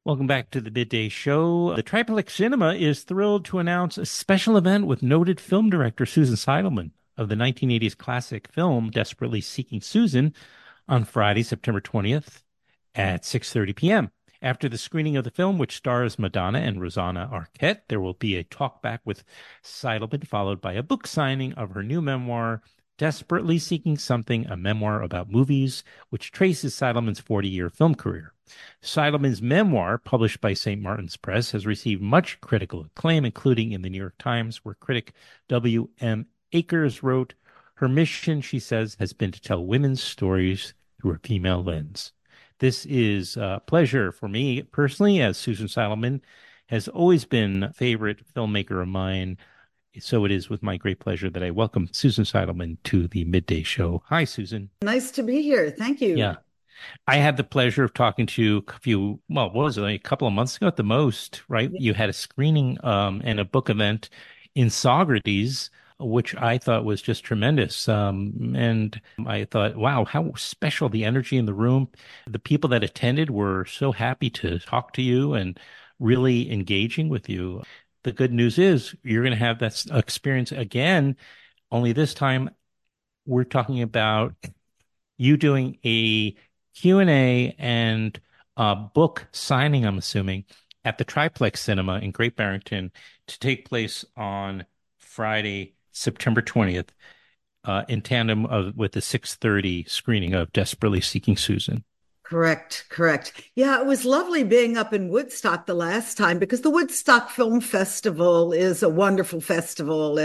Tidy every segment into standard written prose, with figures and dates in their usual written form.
Welcome back to the Midday Show. The Triplex Cinema is thrilled to announce a special event with noted film director Susan Seidelman of the 1980s classic film Desperately Seeking Susan on Friday, September 20th at 6:30 p.m. After the screening of the film, which stars Madonna and Rosanna Arquette, there will be a talkback with Seidelman, followed by a book signing of her new memoir, Desperately Seeking Something, a memoir about movies, which traces Seidelman's 40-year film career. Seidelman's memoir, published by St. Martin's Press, has received much critical acclaim, including in the New York Times, where critic W.M. Akers wrote, "Her mission," she says, "has been to tell women's stories through a female lens." This is a pleasure for me personally, as Susan Seidelman has always been a favorite filmmaker of mine. So it is with my great pleasure that I welcome Susan Seidelman to the Midday Show. Hi, Susan. Nice to be here. Thank you. Yeah. I had the pleasure of talking to you a few, well, what was it, like a couple of months ago at the most, right? You had a screening and a book event in Socrates, which I thought was just tremendous. And I thought, wow, how special the energy in the room. The people that attended were so happy to talk to you and really engaging with you. The good news is you're going to have that experience again, only this time we're talking about you doing a Q&A and book signing, I'm assuming, at the Triplex Cinema in Great Barrington to take place on Friday, September 20th, in tandem with the 6:30 screening of Desperately Seeking Susan. Correct, correct. Yeah, it was lovely being up in Woodstock the last time because the Woodstock Film Festival is a wonderful festival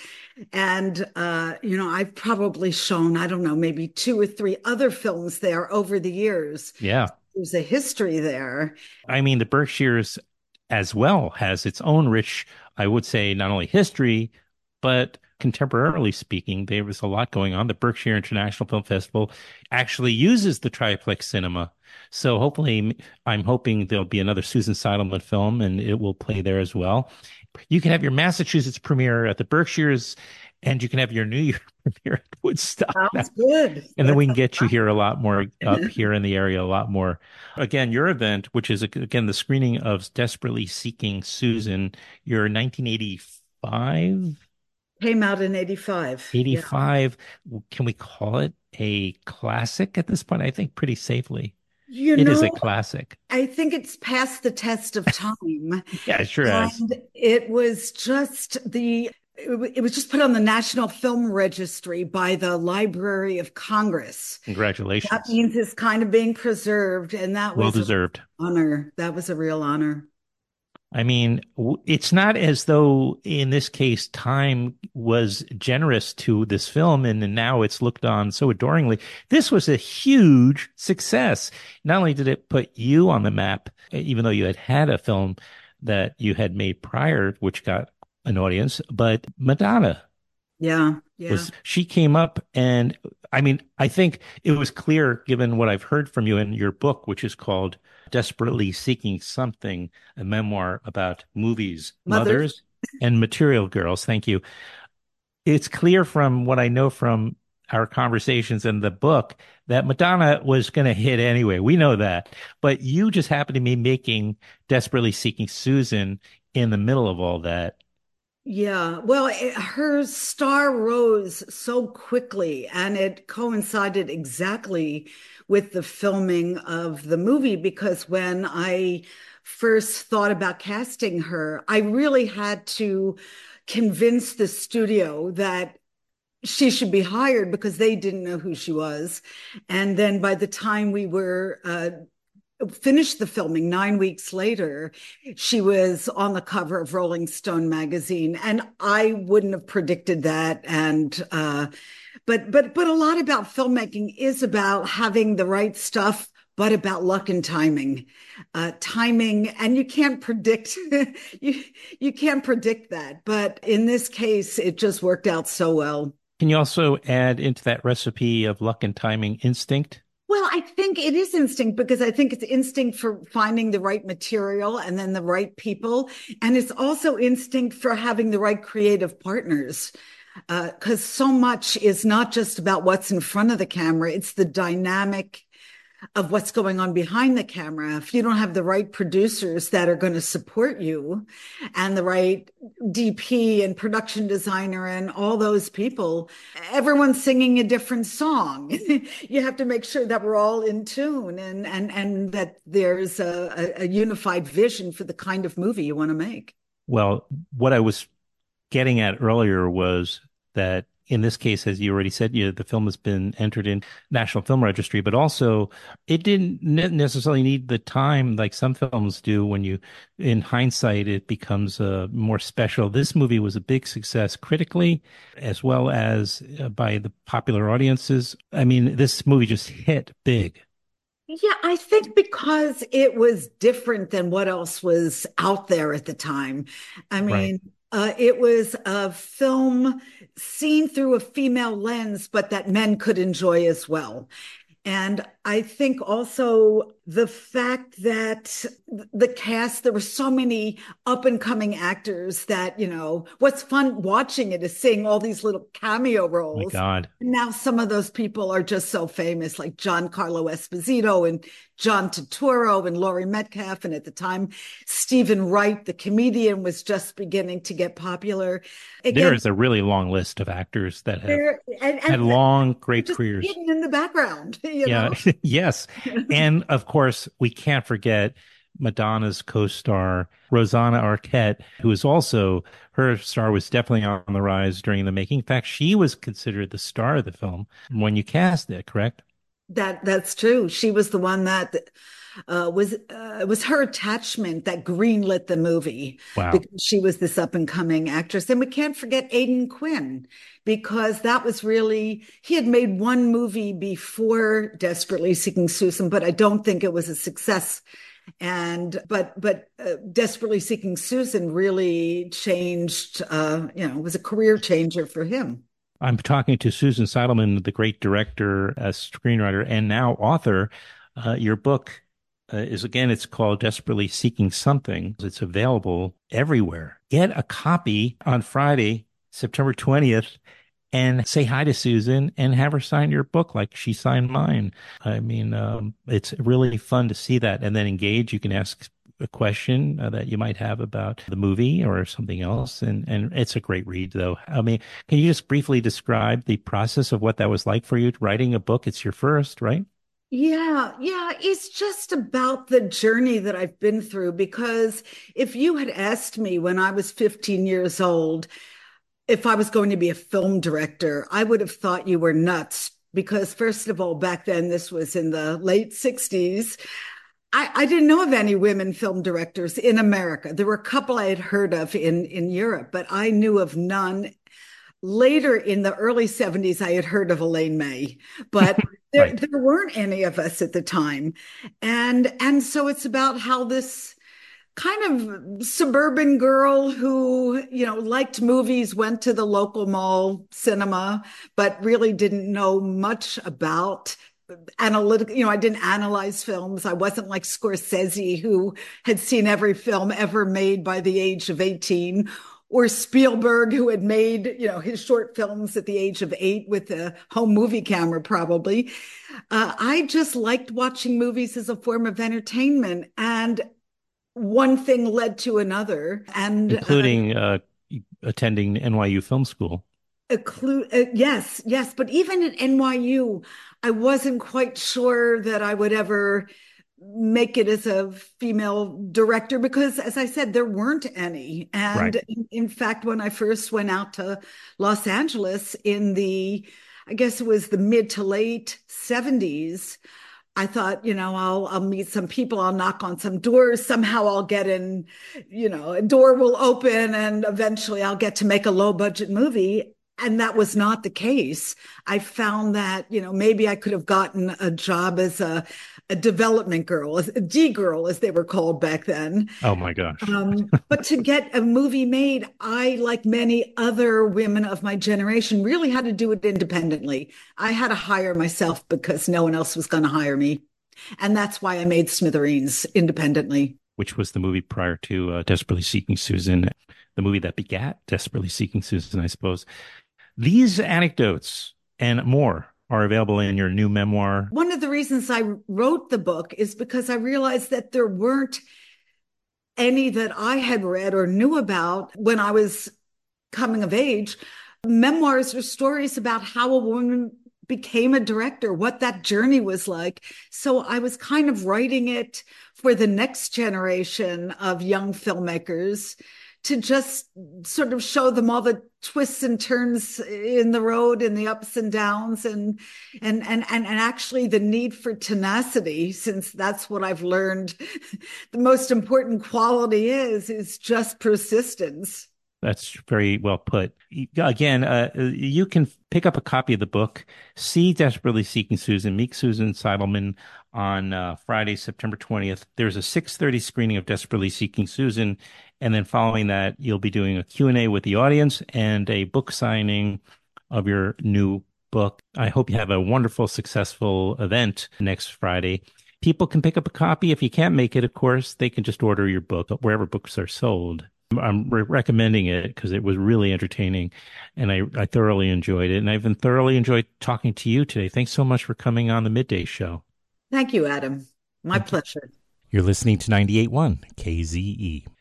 and I've probably shown, I don't know, maybe two or three other films there over the years. Yeah. There's a history there. I mean, the Berkshires as well has its own rich, I would say, not only history, but contemporarily speaking, there was a lot going on. The Berkshire International Film Festival actually uses the Triplex Cinema. So hopefully, I'm hoping there'll be another Susan Seidelman film and it will play there as well. You can have your Massachusetts premiere at the Berkshires and you can have your New York premiere at Woodstock. Sounds good. And then we can get you here a lot more up here in the area, a lot more. Again, your event, which is again the screening of Desperately Seeking Susan, your 1985. Came out in 85. Yeah. 85. Can we call it a classic at this point? I think pretty safely. You It is a know, classic. I think it's past the test of time. Yeah, it sure has. And it was just it was just put on the National Film Registry by the Library of Congress. That Congratulations. means it's kind of being preserved, and that Well was an deserved. honor. That was a real honor. I mean, it's not as though in this case time was generous to this film and now it's looked on so adoringly. This was a huge success. Not only did it put you on the map, even though you had a film that you had made prior, which got an audience, but Madonna Yeah, yeah. she came up and I mean, I think it was clear given what I've heard from you in your book, which is called Desperately Seeking Something, a memoir about movies, Mothers. mothers, and material girls. Thank you. It's clear from what I know from our conversations in the book that Madonna was going to hit anyway. We know that. But you just happen to be making Desperately Seeking Susan in the middle of all that. Yeah, well, her star rose so quickly, and it coincided exactly with the filming of the movie because when I first thought about casting her, I really had to convince the studio that she should be hired because they didn't know who she was. And then by the time we were finished the filming 9 weeks later, she was on the cover of Rolling Stone magazine, and I wouldn't have predicted that. And but a lot about filmmaking is about having the right stuff, but about luck and timing, timing, and you can't predict you can't predict that. But in this case, it just worked out so well. Can you also add into that recipe of luck and timing instinct? Well, I think it is instinct because I think it's instinct for finding the right material and then the right people. And it's also instinct for having the right creative partners. Because so much is not just about what's in front of the camera, it's the dynamic of what's going on behind the camera. If you don't have the right producers that are going to support you and the right DP and production designer and all those people, everyone's singing a different song. You have to make sure that we're all in tune and that there's a unified vision for the kind of movie you want to make. Well, what I was getting at earlier was that in this case, as you already said, the film has been entered in National Film Registry, but also it didn't necessarily need the time like some films do when in hindsight, it becomes more special. This movie was a big success critically, as well as by the popular audiences. I mean, this movie just hit big. Yeah, I think because it was different than what else was out there at the time. I Right. mean, it was a film seen through a female lens, but that men could enjoy as well. And I think also the fact that the cast, there were so many up and coming actors that, what's fun watching it is seeing all these little cameo My roles. God. Now some of those people are just so famous, like Giancarlo Esposito and John Turturro and Laurie Metcalf. And at the time, Stephen Wright, the comedian, was just beginning to get popular. There Again, is a really long list of actors that have there had and long, great just careers. hidden in the background, Yeah, yes. And of course, we can't forget Madonna's co-star, Rosanna Arquette, who is also, her star was definitely on the rise during the making. In fact, she was considered the star of the film when you cast it, correct? That's true. She was the one that it was her attachment that greenlit the movie Wow. because she was this up and coming actress. And we can't forget Aidan Quinn because that was really he had made one movie before Desperately Seeking Susan, but I don't think it was a success. And but Desperately Seeking Susan really changed. It was a career changer for him. I'm talking to Susan Seidelman, the great director, screenwriter, and now author. Your book is again, it's called Desperately Seeking Something. It's available everywhere. Get a copy on Friday, September 20th, and say hi to Susan and have her sign your book like she signed mine. I mean, it's really fun to see that and then engage. You can ask a question that you might have about the movie or something else. And it's a great read, though. I mean, can you just briefly describe the process of what that was like for you writing a book? It's your first, right? Yeah, it's just about the journey that I've been through. Because if you had asked me when I was 15 years old if I was going to be a film director, I would have thought you were nuts. Because, first of all, back then, this was in the late 60s. I didn't know of any women film directors in America. There were a couple I had heard of in Europe, but I knew of none. Later in the early 70s, I had heard of Elaine May, but Right. there weren't any of us at the time. And so it's about how this kind of suburban girl who, liked movies, went to the local mall cinema, but really didn't know much about analytical, I didn't analyze films. I wasn't like Scorsese, who had seen every film ever made by the age of 18, or Spielberg, who had made, his short films at the age of 8 with a home movie camera, probably. I just liked watching movies as a form of entertainment. And one thing led to another. And Including attending NYU Film School. yes. But even at NYU, I wasn't quite sure that I would ever make it as a female director because, as I said, there weren't any. Right. And in fact, when I first went out to Los Angeles I guess it was the mid to late 70s, I thought, I'll meet some people, I'll knock on some doors, somehow I'll get in, a door will open and eventually I'll get to make a low budget movie. And that was not the case. I found that, maybe I could have gotten a job as a development girl, a D girl, as they were called back then. Oh my gosh. But to get a movie made, I, like many other women of my generation, really had to do it independently. I had to hire myself because no one else was going to hire me. And that's why I made Smithereens independently. Which was the movie prior to Desperately Seeking Susan, the movie that begat Desperately Seeking Susan, I suppose. These anecdotes and more are available in your new memoir. One of the reasons I wrote the book is because I realized that there weren't any that I had read or knew about when I was coming of age. Memoirs are stories about how a woman became a director, what that journey was like. So I was kind of writing it for the next generation of young filmmakers to just sort of show them all the twists and turns in the road and the ups and downs and actually the need for tenacity, since that's what I've learned the most important quality is just persistence. That's very well put. Again, you can pick up a copy of the book, See Desperately Seeking Susan, meet Susan Seidelman on Friday, September 20th. There's a 6:30 screening of Desperately Seeking Susan, and then following that, you'll be doing a Q&A with the audience and a book signing of your new book. I hope you have a wonderful, successful event next Friday. People can pick up a copy. If you can't make it, of course, they can just order your book wherever books are sold. I'm recommending it because it was really entertaining and I thoroughly enjoyed it. And I've been thoroughly enjoyed talking to you today. Thanks so much for coming on the Midday Show. Thank you, Adam. My Thank you. pleasure. You're listening to 98.1 KZE.